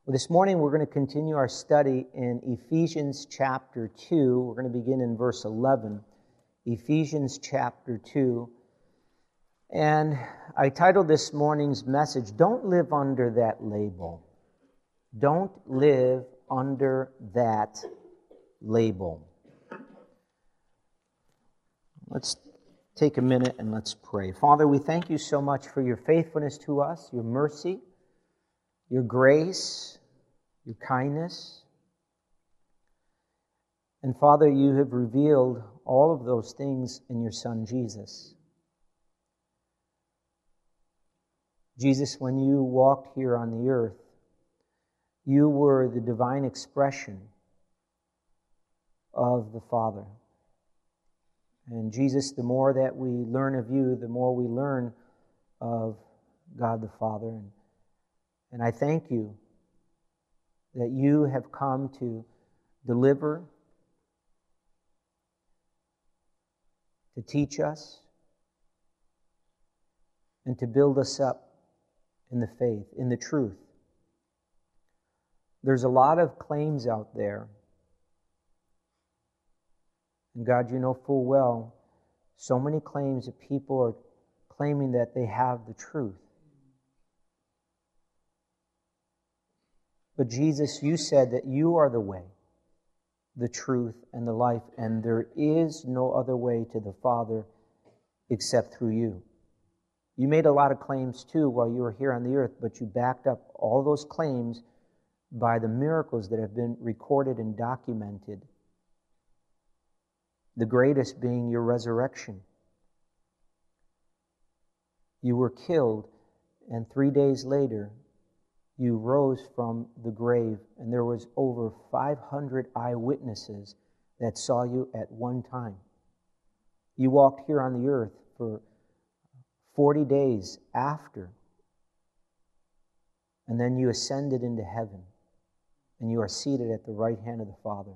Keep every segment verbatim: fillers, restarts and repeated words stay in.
Well, this morning we're going to continue our study in Ephesians chapter two. We're going to begin in verse eleven. Ephesians chapter two. And I titled this morning's message, Don't Live Under That Label. Don't live under that label. Let's take a minute and let's pray. Father, we thank you so much for your faithfulness to us, your mercy, your grace, your kindness. And Father, you have revealed all of those things in your Son, Jesus. Jesus, when you walked here on the earth, you were the divine expression of the Father. And Jesus, the more that we learn of you, the more we learn of God the Father. And, and I thank you that you have come to deliver, to teach us, and to build us up in the faith, in the truth. There's a lot of claims out there. And God, you know full well, so many claims that people are claiming that they have the truth. But Jesus, you said that you are the way, the truth, and the life, and there is no other way to the Father except through you. You made a lot of claims too while you were here on the earth, but you backed up all those claims by the miracles that have been recorded and documented. The greatest being your resurrection. You were killed, and three days later, you rose from the grave, and there was over five hundred eyewitnesses that saw you at one time. You walked here on the earth for forty days after, and then you ascended into heaven, and you are seated at the right hand of the Father.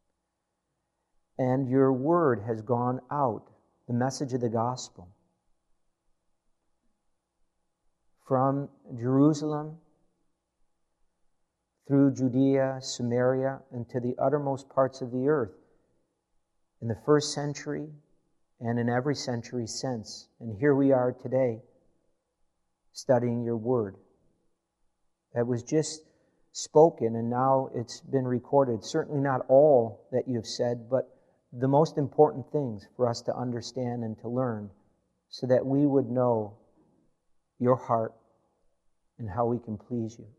And your word has gone out, the message of the gospel, from Jerusalem through Judea, Samaria, and to the uttermost parts of the earth in the first century and in every century since. And here we are today studying your word. That was just spoken and now it's been recorded. Certainly not all that you have said, but the most important things for us to understand and to learn so that we would know your heart and how we can please you.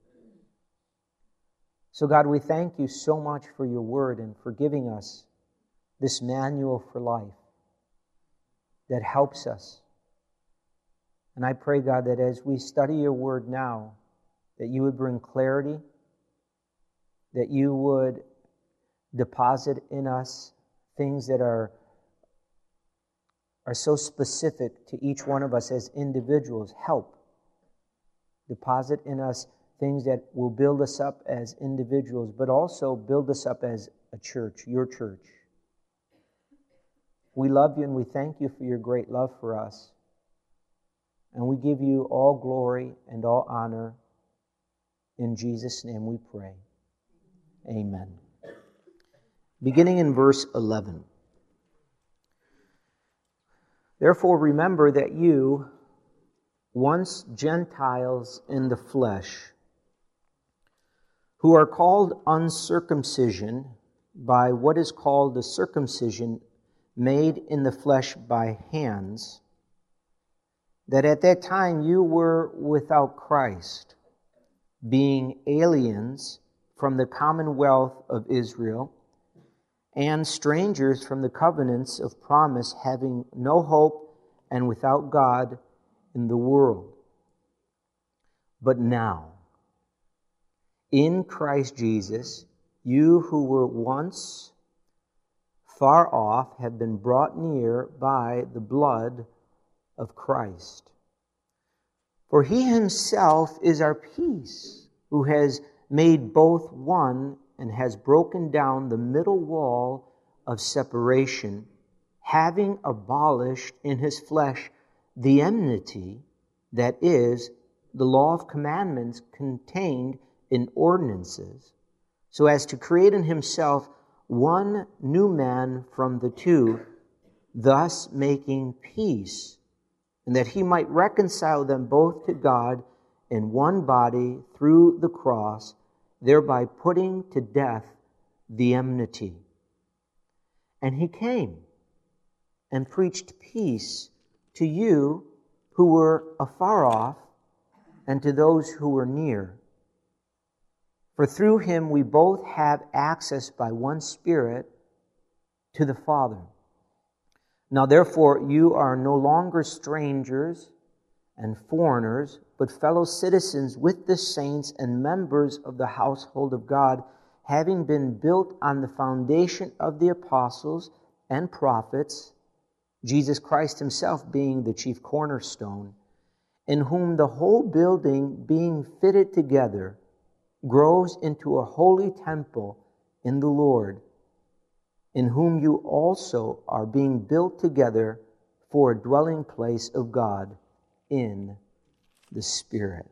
So God, we thank you so much for your word and for giving us this manual for life that helps us. And I pray, God, that as we study your word now, that you would bring clarity, that you would deposit in us things that are, are so specific to each one of us as individuals. Help. Deposit in us things that will build us up as individuals, but also build us up as a church, your church. We love you and we thank you for your great love for us. And we give you all glory and all honor. In Jesus' name we pray. Amen. Beginning in verse eleven. Therefore remember that you, once Gentiles in the flesh, who are called uncircumcision by what is called the circumcision made in the flesh by hands, that at that time you were without Christ, being aliens from the commonwealth of Israel, and strangers from the covenants of promise, having no hope and without God in the world. But now, in Christ Jesus, you who were once far off have been brought near by the blood of Christ. For he himself is our peace, who has made both one and has broken down the middle wall of separation, having abolished in his flesh the enmity, that is, the law of commandments contained in ordinances, so as to create in himself one new man from the two, thus making peace, and that he might reconcile them both to God in one body through the cross, thereby putting to death the enmity. And he came and preached peace to you who were afar off and to those who were near. For through him we both have access by one Spirit to the Father. Now therefore you are no longer strangers and foreigners, but fellow citizens with the saints and members of the household of God, having been built on the foundation of the apostles and prophets, Jesus Christ himself being the chief cornerstone, in whom the whole building being fitted together grows into a holy temple in the Lord, in whom you also are being built together for a dwelling place of God in the Spirit.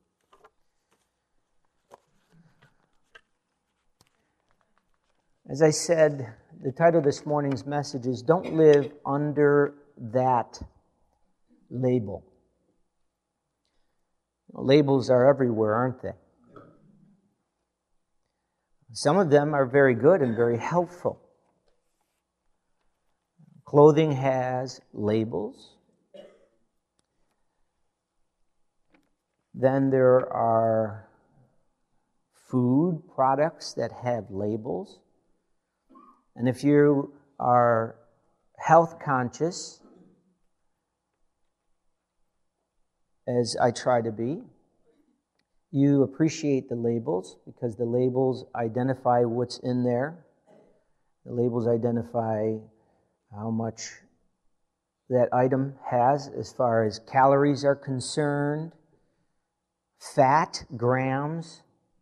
As I said, the title of this morning's message is Don't Live Under That Label. Labels are everywhere, aren't they? Some of them are very good and very helpful. Clothing has labels. Then there are food products that have labels. And if you are health conscious, as I try to be, you appreciate the labels because the labels identify what's in there. The labels identify how much that item has as far as calories are concerned, fat, grams,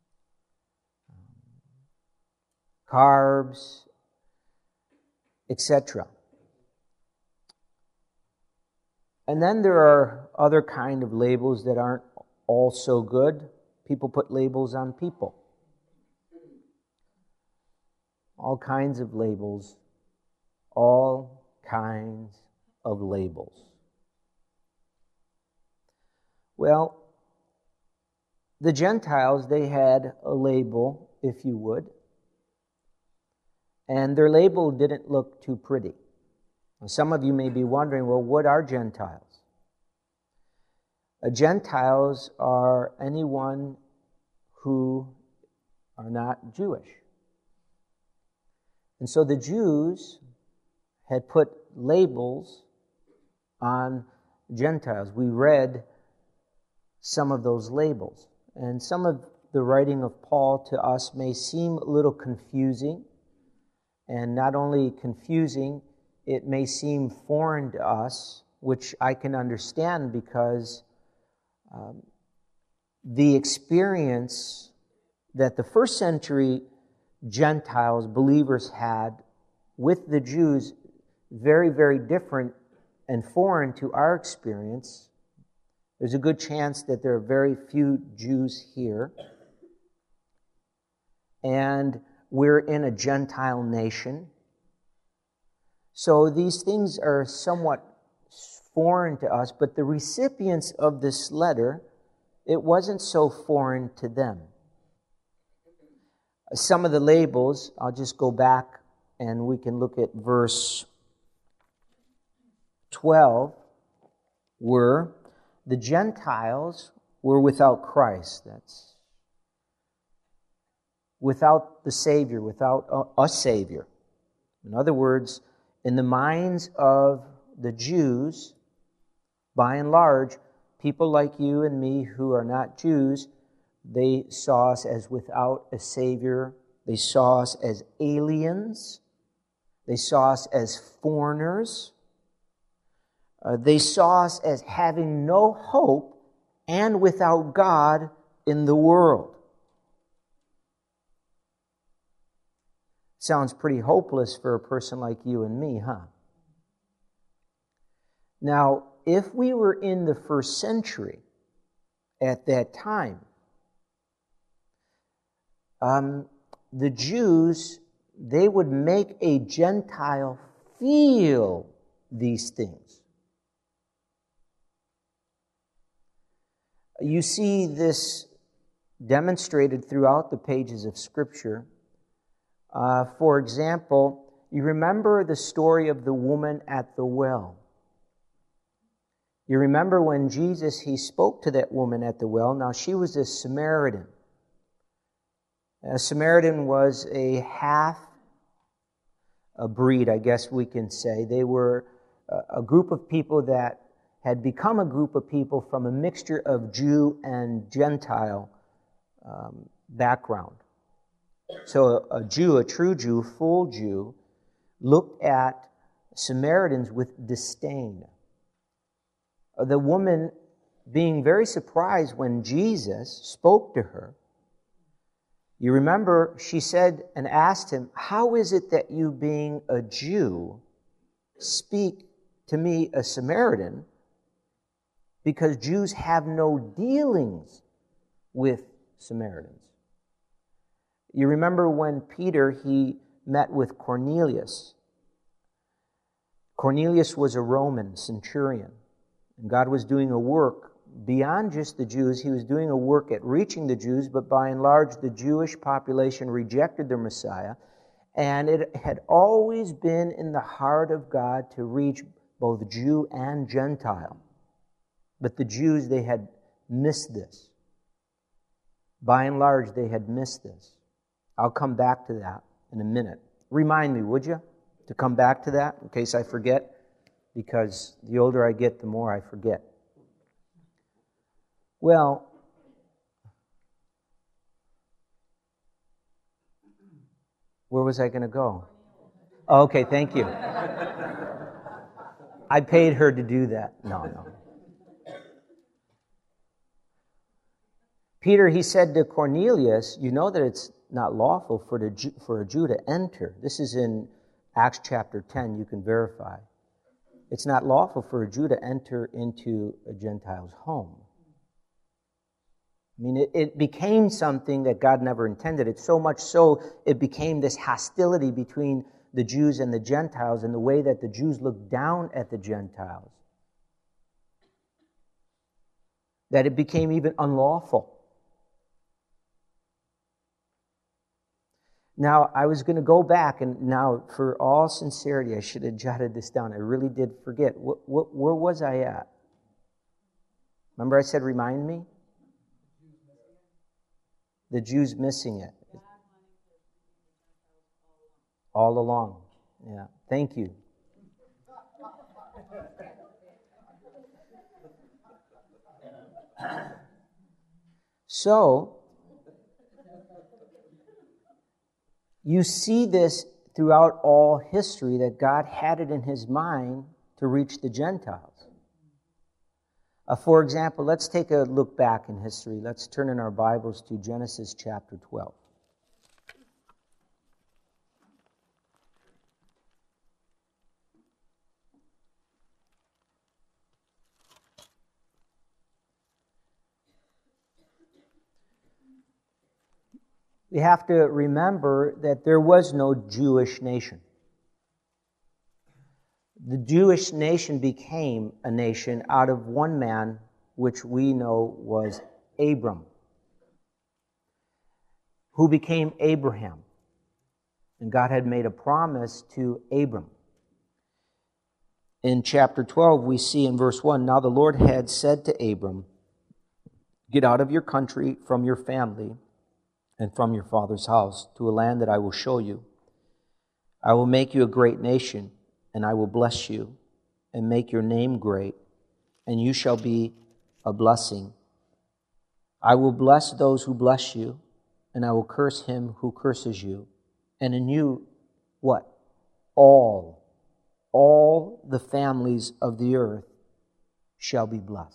carbs, et cetera. And then there are other kind of labels that aren't all so good. People put labels on people. All kinds of labels. All kinds of labels. Well, the Gentiles, they had a label, if you would. And their label didn't look too pretty. Some of you may be wondering, well, what are Gentiles? Uh, Gentiles are anyone who are not Jewish. And so the Jews had put labels on Gentiles. We read some of those labels. And some of the writing of Paul to us may seem a little confusing. And not only confusing, it may seem foreign to us, which I can understand because um, the experience that the first century Gentiles, believers, had with the Jews, very, very different and foreign to our experience. There's a good chance that there are very few Jews here. And we're in a Gentile nation. So these things are somewhat foreign to us, but the recipients of this letter, it wasn't so foreign to them. Some of the labels, I'll just go back and we can look at verse twelve, were the Gentiles were without Christ. That's without the Savior, without a, a Savior. In other words, in the minds of the Jews, by and large, people like you and me who are not Jews, they saw us as without a Savior. They saw us as aliens. They saw us as foreigners. Uh, they saw us as having no hope and without God in the world. Sounds pretty hopeless for a person like you and me, huh? Now, if we were in the first century at that time, um, the Jews, they would make a Gentile feel these things. You see this demonstrated throughout the pages of Scripture. Uh, for example, you remember the story of the woman at the well. You remember when Jesus, he spoke to that woman at the well. Now, she was a Samaritan. A Samaritan was a half a breed, I guess we can say. They were a group of people that had become a group of people from a mixture of Jew and Gentile um, background. So a, a Jew, a true Jew, full Jew, looked at Samaritans with disdain. The woman being very surprised when Jesus spoke to her. You remember, she said and asked him, "How is it that you, being a Jew, speak to me, a Samaritan?" Because Jews have no dealings with Samaritans. You remember when Peter, he met with Cornelius. Cornelius was a Roman centurion, and God was doing a work beyond just the Jews. He was doing a work at reaching the Jews, but by and large, the Jewish population rejected their Messiah, and it had always been in the heart of God to reach both Jew and Gentile. But the Jews, they had missed this. By and large, they had missed this. I'll come back to that in a minute. Remind me, would you, to come back to that in case I forget? Because the older I get, the more I forget. Well, where was I going to go? Oh, okay, thank you. I paid her to do that. No, no. Peter, he said to Cornelius, you know that it's not lawful for, the Jew, for a Jew to enter. This is in Acts chapter ten, you can verify. It's not lawful for a Jew to enter into a Gentile's home. I mean, it, it became something that God never intended. It's so much so, it became this hostility between the Jews and the Gentiles and the way that the Jews looked down at the Gentiles, that it became even unlawful. Now, I was going to go back, and now, for all sincerity, I should have jotted this down. I really did forget. What, what, where was I at? Remember I said, remind me? The Jews missing it. All along. Yeah. Thank you. So, you see this throughout all history, that God had it in His mind to reach the Gentiles. Uh, for example, let's take a look back in history. Let's turn in our Bibles to Genesis chapter twelve. We have to remember that there was no Jewish nation. The Jewish nation became a nation out of one man, which we know was Abram, who became Abraham. And God had made a promise to Abram. In chapter twelve, we see in verse one, now the Lord had said to Abram, get out of your country, from your family, and from your father's house, to a land that I will show you. I will make you a great nation, and I will bless you, and make your name great, and you shall be a blessing. I will bless those who bless you, and I will curse him who curses you. And in you, what? All, all the families of the earth shall be blessed.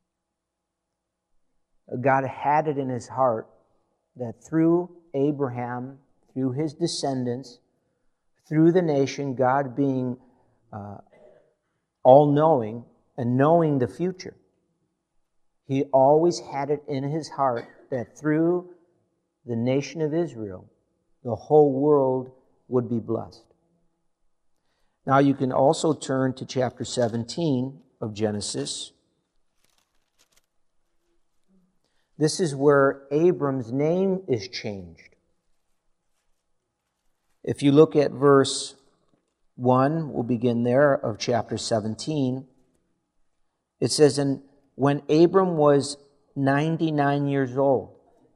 God had it in His heart that through Abraham, through his descendants, through the nation, God being uh, all-knowing and knowing the future, He always had it in His heart that through the nation of Israel, the whole world would be blessed. Now you can also turn to chapter seventeen of Genesis. This is where Abram's name is changed. If you look at verse one, we'll begin there, of chapter seventeen. It says, "And when Abram was ninety-nine years old,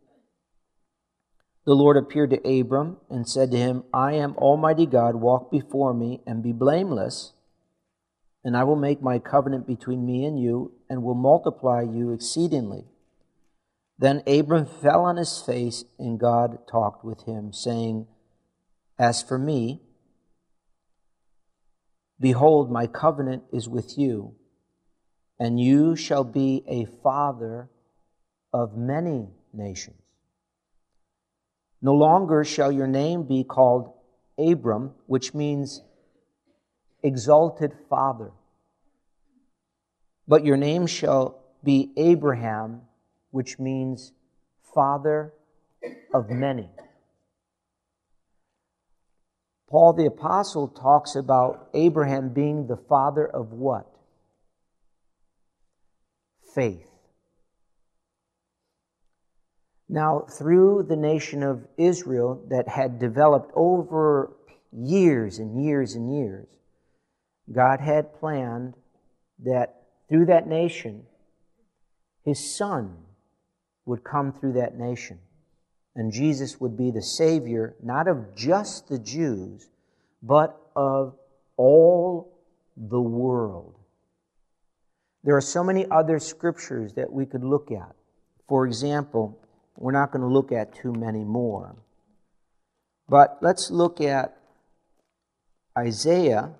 the Lord appeared to Abram and said to him, I am Almighty God, walk before me and be blameless, and I will make my covenant between me and you, and will multiply you exceedingly. Then Abram fell on his face, and God talked with him, saying, As for me, behold, my covenant is with you, and you shall be a father of many nations. No longer shall your name be called Abram, which means exalted father, but your name shall be Abraham, which means father of many." Paul the Apostle talks about Abraham being the father of what? Faith. Now, through the nation of Israel that had developed over years and years and years, God had planned that through that nation, His Son would come through that nation. And Jesus would be the Savior, not of just the Jews, but of all the world. There are so many other scriptures that we could look at. For example, we're not going to look at too many more. But let's look at Isaiah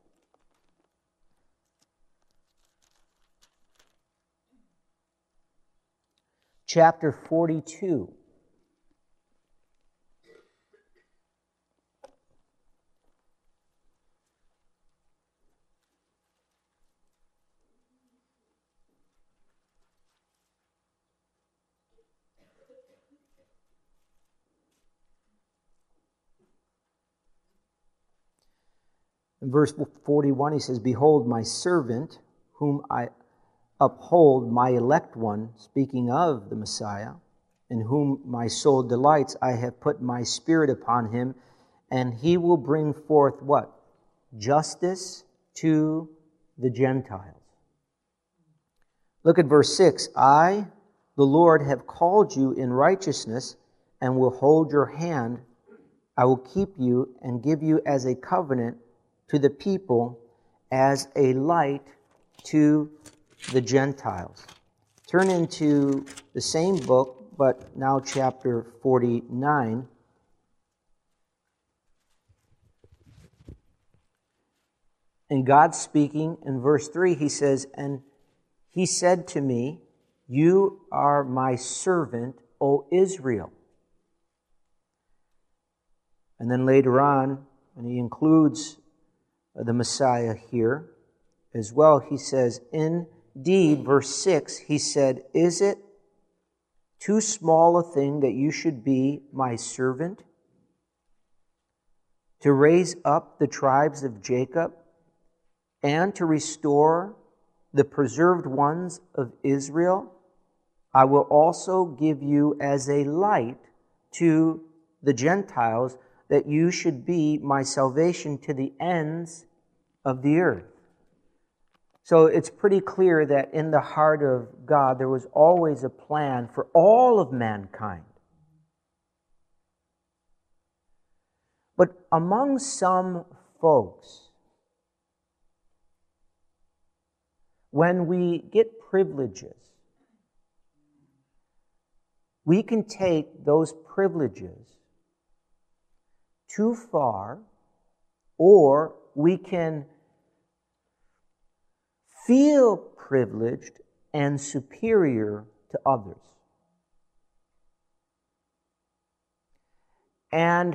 chapter forty-two. In verse forty-one, he says, Behold, my servant, whom I uphold, my elect one, speaking of the Messiah, in whom my soul delights, I have put my spirit upon him, and he will bring forth what? Justice to the Gentiles. Look at verse six. I, the Lord, have called you in righteousness, and will hold your hand. I will keep you and give you as a covenant to the people, as a light to the Gentiles. Turn into the same book, but now chapter forty-nine. And God speaking in verse three, He says, And He said to me, You are my servant, O Israel. And then later on, and He includes the Messiah here as well, He says, Indeed, verse six, He said, Is it too small a thing that you should be my servant, to raise up the tribes of Jacob, and to restore the preserved ones of Israel? I will also give you as a light to the Gentiles, that you should be my salvation to the ends of the earth. So it's pretty clear that in the heart of God there was always a plan for all of mankind. But among some folks, when we get privileges, we can take those privileges too far, or we can feel privileged and superior to others. And,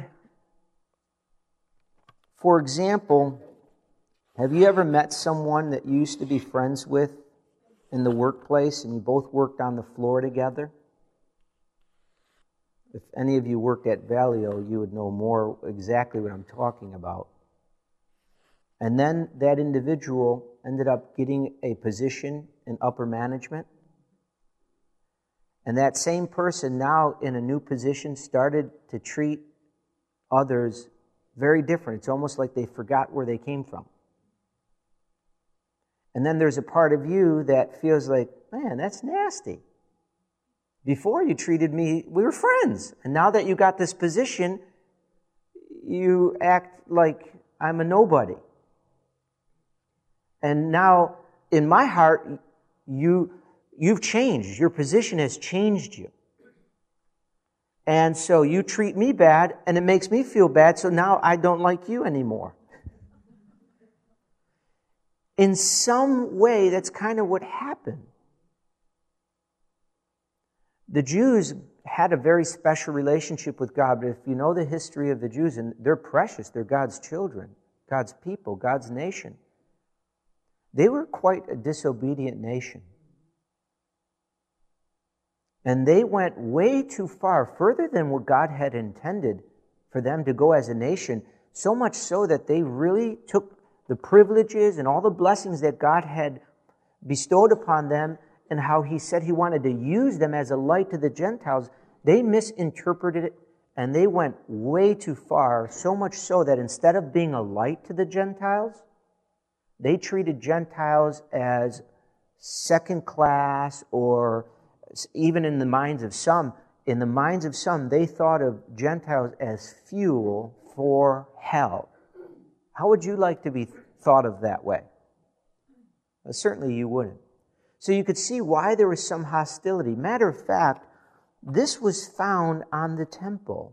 for example, have you ever met someone that you used to be friends with in the workplace and you both worked on the floor together? If any of you worked at Valio, you would know more exactly what I'm talking about. And then that individual ended up getting a position in upper management. And that same person now in a new position started to treat others very different. It's almost like they forgot where they came from. And then there's a part of you that feels like, man, that's nasty. Before you treated me, we were friends. And now that you got this position, you act like I'm a nobody. And now, in my heart, you, you've changed. Your position has changed you. And so you treat me bad, and it makes me feel bad, so now I don't like you anymore. In some way, that's kind of what happened. The Jews had a very special relationship with God, but if you know the history of the Jews, and they're precious, they're God's children, God's people, God's nation. They were quite a disobedient nation. And they went way too far, further than what God had intended for them to go as a nation, so much so that they really took the privileges and all the blessings that God had bestowed upon them and how He said He wanted to use them as a light to the Gentiles. They misinterpreted it and they went way too far, so much so that instead of being a light to the Gentiles, they treated Gentiles as second class, or even in the minds of some, in the minds of some, they thought of Gentiles as fuel for hell. How would you like to be thought of that way? Well, certainly you wouldn't. So you could see why there was some hostility. Matter of fact, this was found on the temple.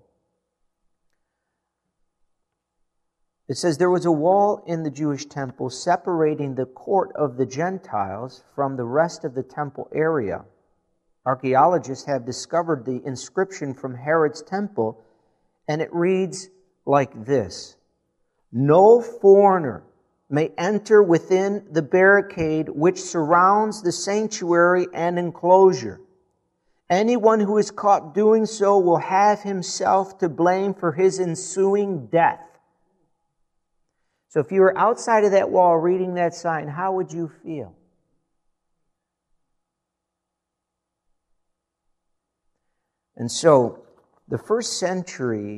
It says there was a wall in the Jewish temple separating the court of the Gentiles from the rest of the temple area. Archaeologists have discovered the inscription from Herod's temple, and it reads like this: "No foreigner may enter within the barricade which surrounds the sanctuary and enclosure. Anyone who is caught doing so will have himself to blame for his ensuing death." So if you were outside of that wall reading that sign, how would you feel? And so the first century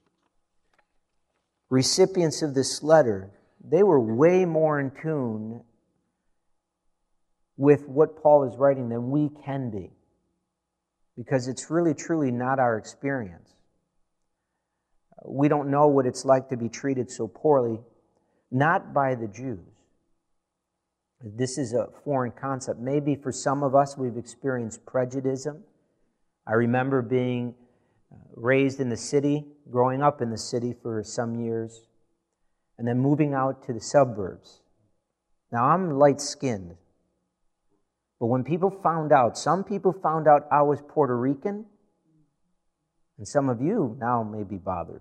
recipients of this letter, they were way more in tune with what Paul is writing than we can be, because it's really, truly not our experience. We don't know what it's like to be treated so poorly, not by the Jews. This is a foreign concept. Maybe for some of us, we've experienced prejudice. I remember being raised in the city, growing up in the city for some years, and then moving out to the suburbs. Now, I'm light-skinned, but when people found out, some people found out I was Puerto Rican, and some of you now may be bothered.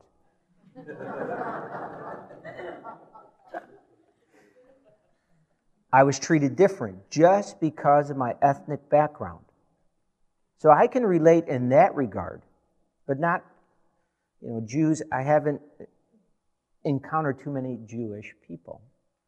I was treated different just because of my ethnic background. So I can relate in that regard, but not, you know, Jews. I haven't encountered too many Jewish people.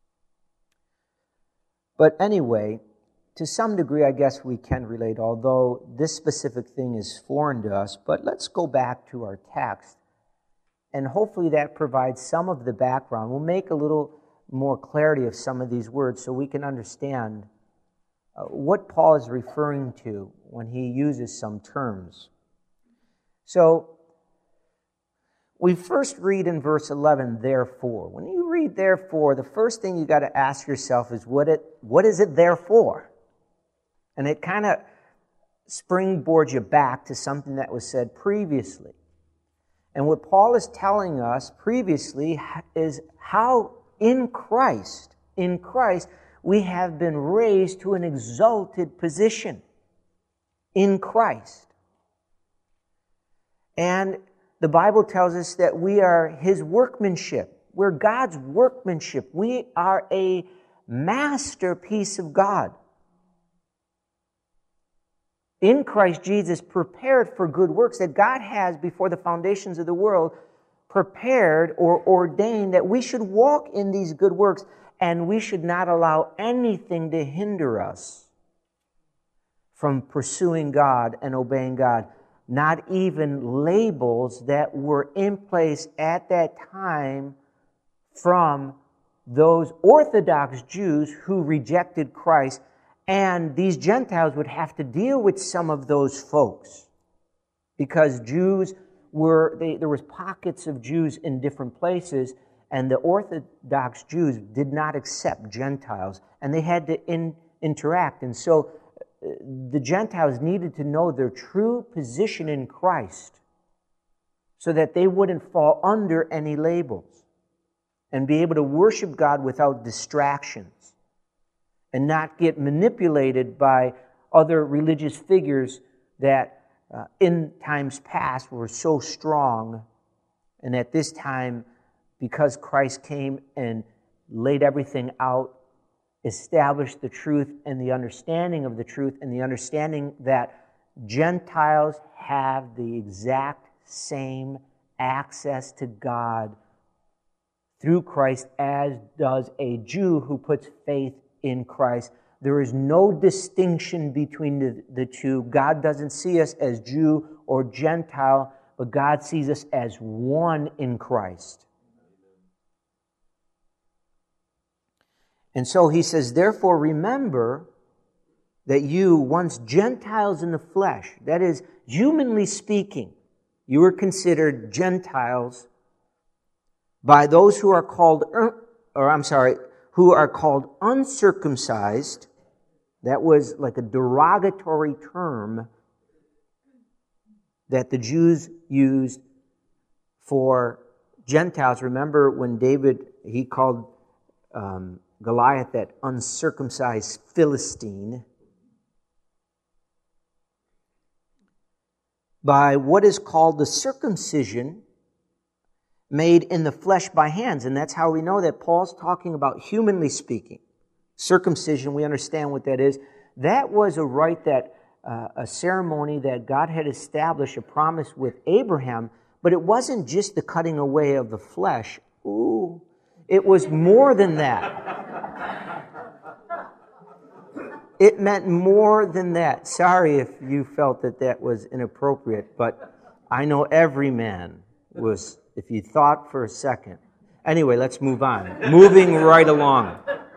But anyway, to some degree, I guess we can relate, although this specific thing is foreign to us. But let's go back to our text, and hopefully that provides some of the background. We'll make a little more clarity of some of these words so we can understand uh, what Paul is referring to when he uses some terms. So, we first read in verse eleven, therefore. When you read therefore, the first thing you got to ask yourself is, what it what is it there for? And it kind of springboards you back to something that was said previously. And what Paul is telling us previously is how in Christ, in Christ, we have been raised to an exalted position. In Christ. And the Bible tells us that we are His workmanship. We're God's workmanship. We are a masterpiece of God. in Christ Jesus prepared for good works that God has before the foundations of the world prepared or ordained that we should walk in these good works, and we should not allow anything to hinder us from pursuing God and obeying God. Not even labels that were in place at that time from those Orthodox Jews who rejected Christ. And these Gentiles would have to deal with some of those folks because Jews were, they, there was pockets of Jews in different places, and the Orthodox Jews did not accept Gentiles, and they had to in, interact. And so uh, the Gentiles needed to know their true position in Christ so that they wouldn't fall under any labels and be able to worship God without distractions and not get manipulated by other religious figures that uh, in times past were so strong, and at this time, because Christ came and laid everything out, established the truth and the understanding of the truth and the understanding that Gentiles have the exact same access to God through Christ as does a Jew who puts faith in Christ. There is no distinction between the, the two. God doesn't see us as Jew or Gentile, but God sees us as one in Christ. And so he says, therefore remember that you, once Gentiles in the flesh, that is, humanly speaking, you were considered Gentiles by those who are called, or I'm sorry, who are called uncircumcised. That was like a derogatory term that the Jews used for Gentiles. Remember when David, he called um, Goliath that uncircumcised Philistine. By what is called the circumcision made in the flesh by hands. And that's how we know that Paul's talking about humanly speaking. Circumcision, we understand what that is. That was a rite that, uh, a ceremony that God had established, a promise with Abraham, but it wasn't just the cutting away of the flesh. Ooh, it was more than that. It meant more than that. Sorry if you felt that that was inappropriate, but I know every man was, if you thought for a second. Anyway, let's move on. Moving right along.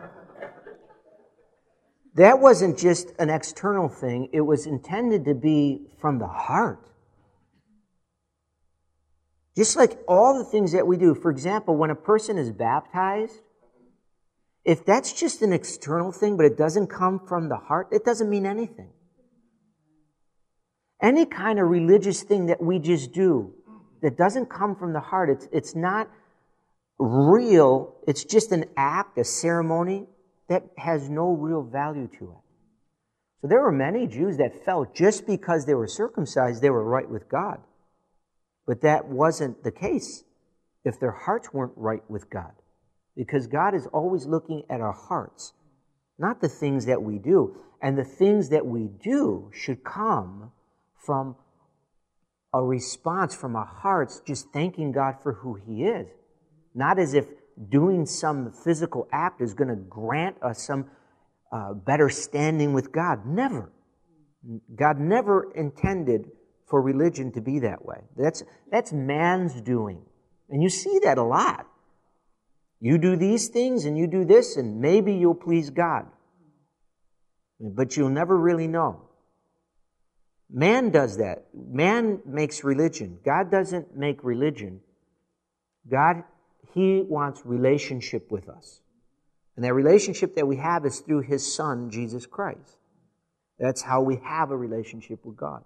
That wasn't just an external thing. It was intended to be from the heart. Just like all the things that we do. For example, when a person is baptized, if that's just an external thing, but it doesn't come from the heart, it doesn't mean anything. Any kind of religious thing that we just do that doesn't come from the heart, it's, it's not real, it's just an act, a ceremony that has no real value to it. So there were many Jews that felt just because they were circumcised, they were right with God. But that wasn't the case if their hearts weren't right with God. Because God is always looking at our hearts, not the things that we do. And the things that we do should come from a response from our hearts, just thanking God for who He is. Not as if doing some physical act is going to grant us some uh, better standing with God. Never. God never intended for religion to be that way. That's, that's man's doing. And you see that a lot. You do these things and you do this and maybe you'll please God. But you'll never really know. Man does that. Man makes religion. God doesn't make religion. God, He wants relationship with us. And that relationship that we have is through His Son, Jesus Christ. That's how we have a relationship with God.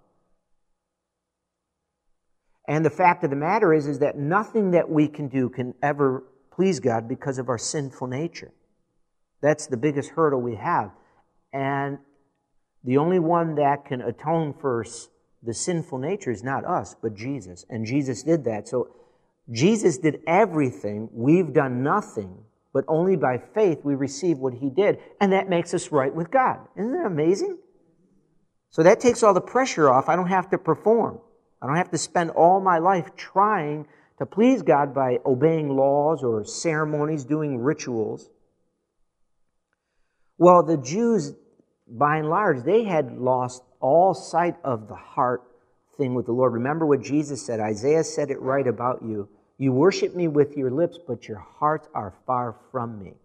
And the fact of the matter is, is that nothing that we can do can ever please God because of our sinful nature. That's the biggest hurdle we have. And the only one that can atone for the sinful nature is not us, but Jesus. And Jesus did that. So Jesus did everything. We've done nothing. But only by faith we receive what He did. And that makes us right with God. Isn't that amazing? So that takes all the pressure off. I don't have to perform. I don't have to spend all my life trying to please God by obeying laws or ceremonies, doing rituals. Well, the Jews, by and large, they had lost all sight of the heart thing with the Lord. Remember what Jesus said. Isaiah said it right about you. You worship me with your lips, but your hearts are far from me.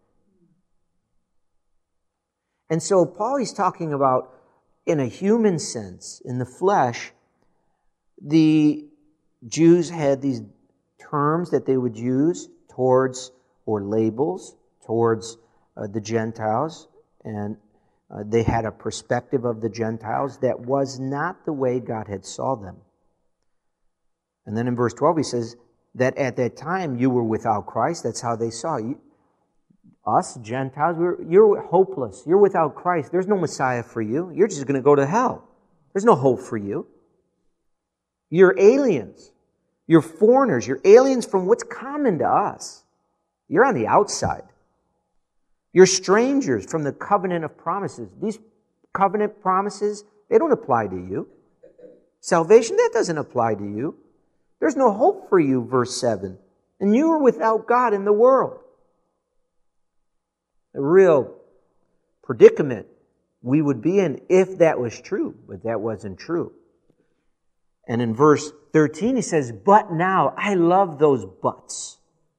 And so Paul is talking about, in a human sense, in the flesh, the Jews had these terms that they would use towards, or labels, towards uh, the Gentiles. And uh, they had a perspective of the Gentiles that was not the way God had saw them. And then in verse twelve he says that at that time you were without Christ. That's how they saw you. Us, Gentiles, we're, you're hopeless. You're without Christ. There's no Messiah for you. You're just going to go to hell. There's no hope for you. You're aliens. You're foreigners. You're aliens from what's common to us. You're on the outside. You're strangers from the covenant of promises. These covenant promises, they don't apply to you. Salvation, that doesn't apply to you. There's no hope for you, verse seven. And you are without God in the world. A real predicament we would be in if that was true, but that wasn't true. And in verse thirteen he says, but now, I love those buts.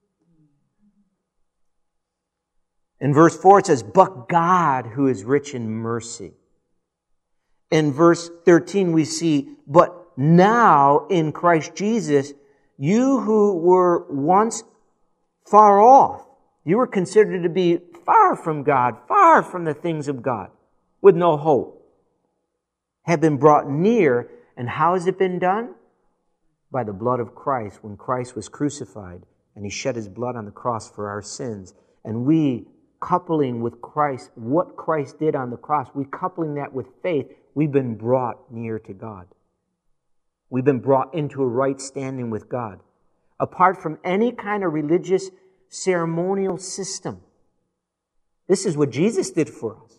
In verse four it says, but God who is rich in mercy. In verse thirteen we see, but now in Christ Jesus, you who were once far off, you were considered to be far from God, far from the things of God, with no hope, have been brought near. And how has it been done? By the blood of Christ, when Christ was crucified and He shed His blood on the cross for our sins. And we, coupling with Christ, what Christ did on the cross, we coupling that with faith, we've been brought near to God. We've been brought into a right standing with God. Apart from any kind of religious ceremonial system. This is what Jesus did for us.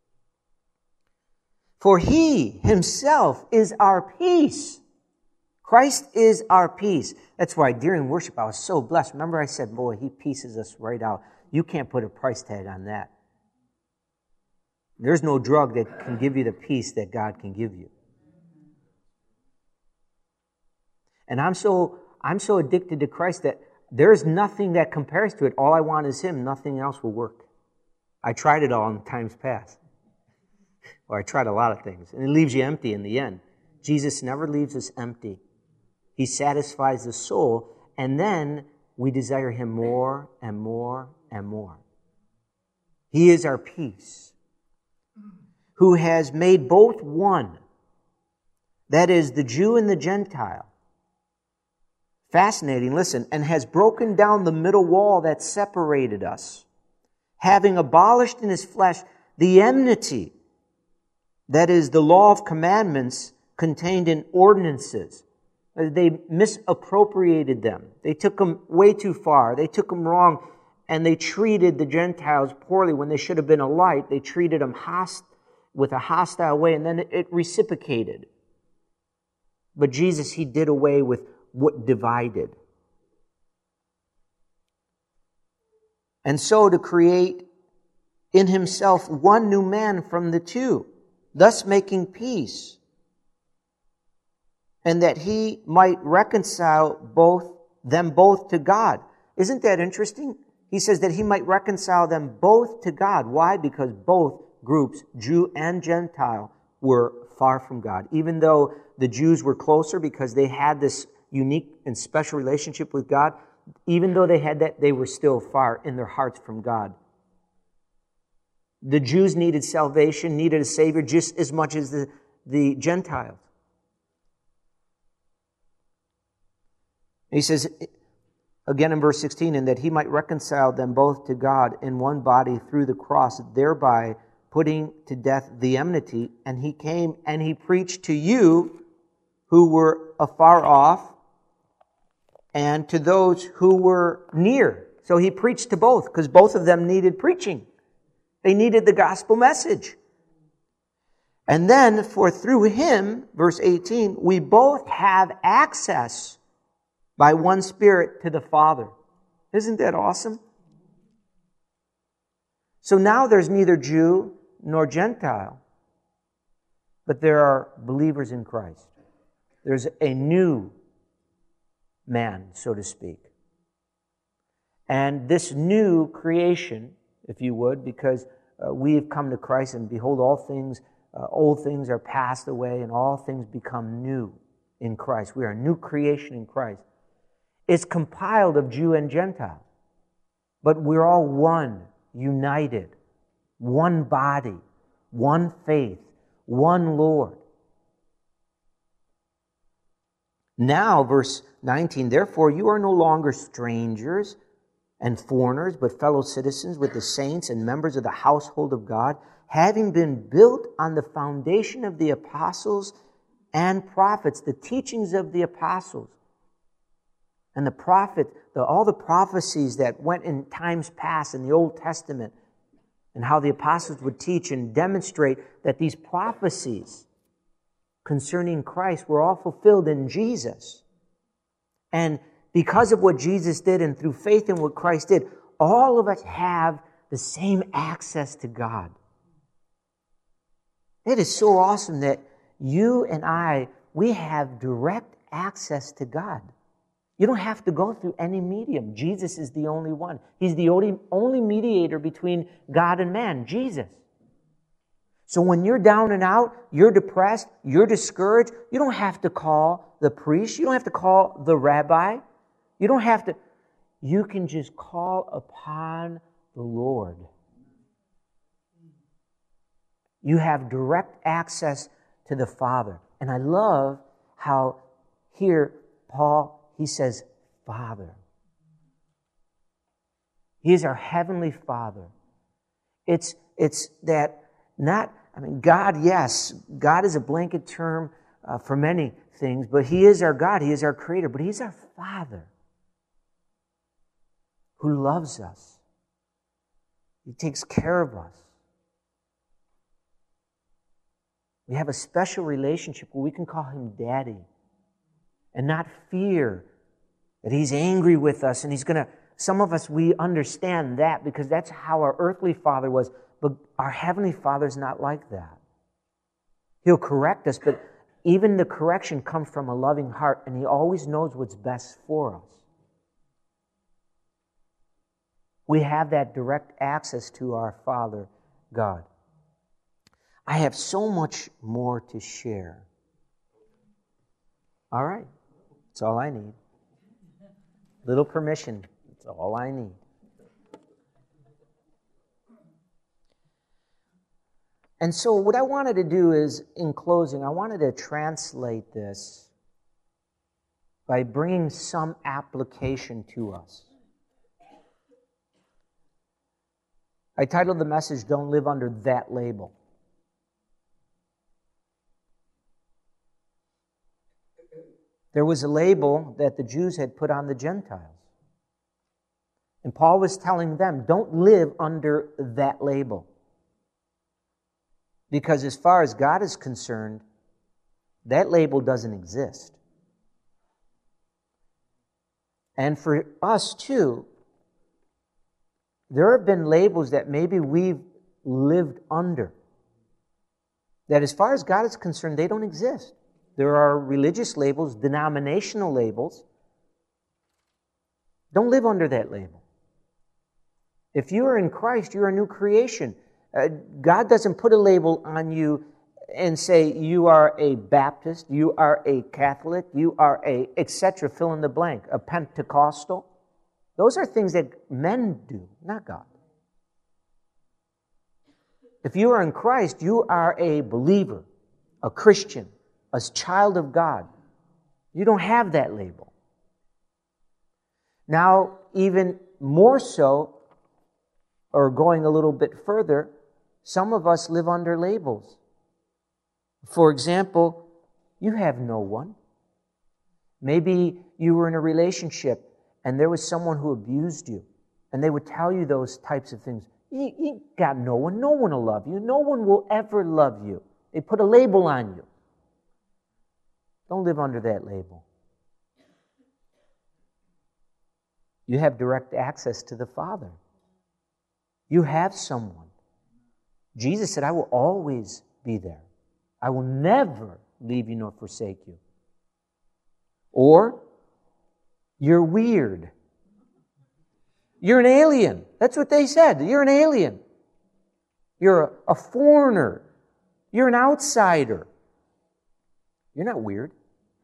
For He Himself is our peace. Christ is our peace. That's why during worship I was so blessed. Remember I said, boy, He pieces us right out. You can't put a price tag on that. There's no drug that can give you the peace that God can give you. And I'm so, I'm so addicted to Christ that there's nothing that compares to it. All I want is Him. Nothing else will work. I tried it all in times past. Or I tried a lot of things. And it leaves you empty in the end. Jesus never leaves us empty. He satisfies the soul. And then we desire Him more and more and more. He is our peace. Who has made both one. That is, the Jew and the Gentile. Fascinating, listen. And has broken down the middle wall that separated us. Having abolished in His flesh the enmity, that is, the law of commandments contained in ordinances. They misappropriated them. They took them way too far. They took them wrong, and they treated the Gentiles poorly when they should have been a light. They treated them host- with a hostile way, and then it reciprocated. But Jesus, He did away with what divided. And so to create in Himself one new man from the two, thus making peace, and that He might reconcile both them both to God. Isn't that interesting? He says that He might reconcile them both to God. Why? Because both groups, Jew and Gentile, were far from God. Even though the Jews were closer because they had this unique and special relationship with God, even though they had that, they were still far in their hearts from God. The Jews needed salvation, needed a Savior just as much as the, the Gentiles. He says, again in verse sixteen, and that He might reconcile them both to God in one body through the cross, thereby putting to death the enmity. And He came and He preached to you who were afar off, and to those who were near. So He preached to both, because both of them needed preaching. They needed the gospel message. And then, for through him, verse eighteen, we both have access by one Spirit to the Father. Isn't that awesome? So now there's neither Jew nor Gentile, but there are believers in Christ. There's a new man, so to speak. And this new creation, if you would, because uh, we have come to Christ, and behold, all things, uh, old things are passed away, and all things become new in Christ. We are a new creation in Christ. It's compiled of Jew and Gentile, but we're all one, united, one body, one faith, one Lord. Now, verse nineteen, therefore you are no longer strangers and foreigners, but fellow citizens with the saints and members of the household of God, having been built on the foundation of the apostles and prophets, the teachings of the apostles and the prophet, the, all the prophecies that went in times past in the Old Testament, and how the apostles would teach and demonstrate that these prophecies concerning Christ were all fulfilled in Jesus. And because of what Jesus did and through faith in what Christ did, all of us have the same access to God. It is so awesome that you and I, we have direct access to God. You don't have to go through any medium. Jesus is the only one. He's the only, only mediator between God and man, Jesus. So when you're down and out, you're depressed, you're discouraged, you don't have to call the priest, you don't have to call the rabbi, you don't have to, you can just call upon the Lord. You have direct access to the Father. And I love how here Paul, he says, Father. He is our heavenly Father. It's, it's that not, I mean, God, yes, God is a blanket term uh, for many things, but He is our God, He is our Creator, but He's our Father who loves us. He takes care of us. We have a special relationship where we can call Him Daddy and not fear that He's angry with us and He's going to, some of us, we understand that because that's how our earthly father was, but our heavenly Father's not like that. He'll correct us, but even the correction comes from a loving heart, and He always knows what's best for us. We have that direct access to our Father, God. I have so much more to share. All right. That's all I need. Little permission. That's all I need. And so what I wanted to do is, in closing, I wanted to translate this by bringing some application to us. I titled the message, Don't Live Under That Label. There was a label that the Jews had put on the Gentiles. And Paul was telling them, don't live under that label. Because as far as God is concerned, that label doesn't exist. And for us too, there have been labels that maybe we've lived under. That as far as God is concerned, they don't exist. There are religious labels, denominational labels. Don't live under that label. If you are in Christ, you're a new creation. Uh, God doesn't put a label on you and say you are a Baptist, you are a Catholic, you are a et cetera, fill in the blank, a Pentecostal. Those are things that men do, not God. If you are in Christ, you are a believer, a Christian, a child of God. You don't have that label. Now, even more so, or going a little bit further, some of us live under labels. For example, you have no one. Maybe you were in a relationship and there was someone who abused you, and they would tell you those types of things. You, you got no one. No one will love you. No one will ever love you. They put a label on you. Don't live under that label. You have direct access to the Father. You have someone. Jesus said, I will always be there. I will never leave you nor forsake you. Or, you're weird. You're an alien. That's what they said. You're an alien. You're a, a foreigner. You're an outsider. You're not weird.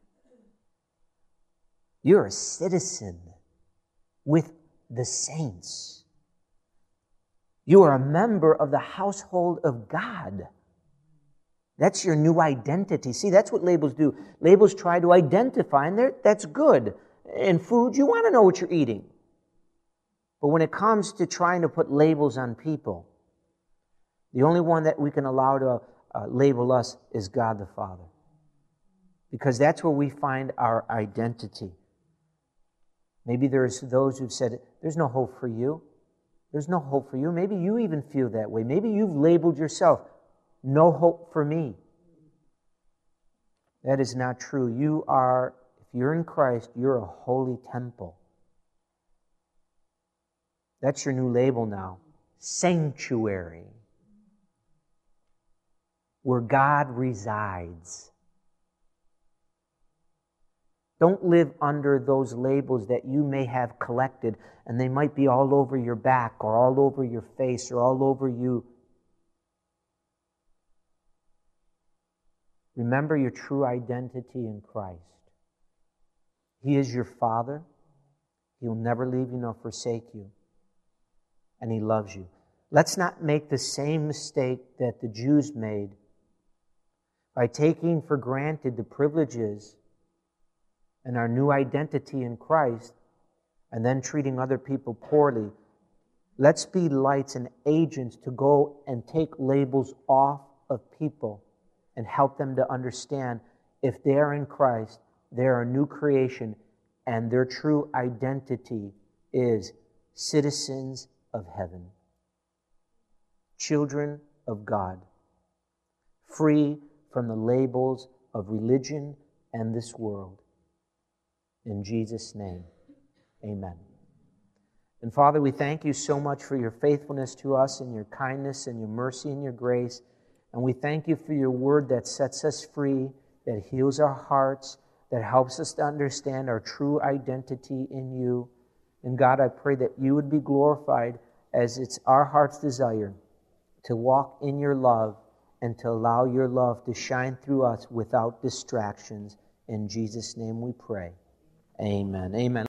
You're a citizen with the saints. You are a member of the household of God. That's your new identity. See, that's what labels do. Labels try to identify, and that's good. In food, you want to know what you're eating. But when it comes to trying to put labels on people, the only one that we can allow to uh, label us is God the Father. Because that's where we find our identity. Maybe there's those who've said, there's no hope for you. There's no hope for you. Maybe you even feel that way. Maybe you've labeled yourself, no hope for me. That is not true. You are, if you're in Christ, you're a holy temple. That's your new label now. Sanctuary. Where God resides. Don't live under those labels that you may have collected, and they might be all over your back or all over your face or all over you. Remember your true identity in Christ. He is your Father. He will never leave you nor forsake you. And He loves you. Let's not make the same mistake that the Jews made by taking for granted the privileges and our new identity in Christ and then treating other people poorly. Let's be lights and agents to go and take labels off of people and help them to understand if they are in Christ, they are a new creation, and their true identity is citizens of heaven, children of God, free from the labels of religion and this world. In Jesus' name, amen. And Father, we thank you so much for your faithfulness to us and your kindness and your mercy and your grace. And we thank you for your word that sets us free, that heals our hearts, that helps us to understand our true identity in you. And God, I pray that you would be glorified as it's our heart's desire to walk in your love and to allow your love to shine through us without distractions. In Jesus' name we pray. Amen. Amen.